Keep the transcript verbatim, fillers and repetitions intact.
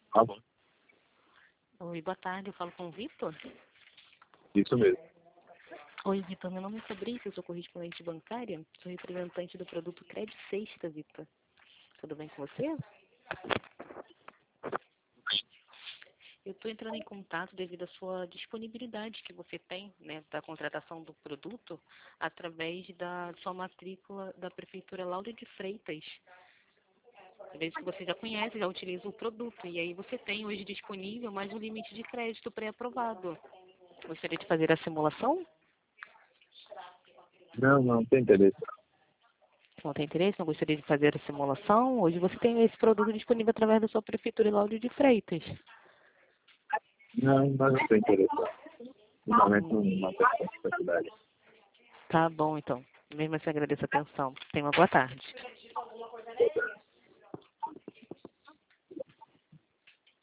Tá bom. Oi, boa tarde, eu falo com o Vitor. Isso mesmo. Oi, Vitor, meu nome é Fabrício, eu sou correspondente bancária, sou representante do produto Cred Sexta, Vitor. Tudo bem com você? Eu estou entrando em contato devido à sua disponibilidade que você tem, né, da contratação do produto através da sua matrícula da Prefeitura Lauro de Freitas. Eu vejo que você já conhece, já utiliza o produto, e aí você tem hoje disponível mais um limite de crédito pré-aprovado. Gostaria de fazer a simulação? Não, não, tem interesse. Não tem interesse? Não gostaria de fazer a simulação? Hoje você tem esse produto disponível através da sua Prefeitura Lauro de Freitas. Não, mas não tem interesse. No momento não não tem necessidade. Tá bom, então. Mesmo assim, agradeço a atenção. Tenha uma boa tarde.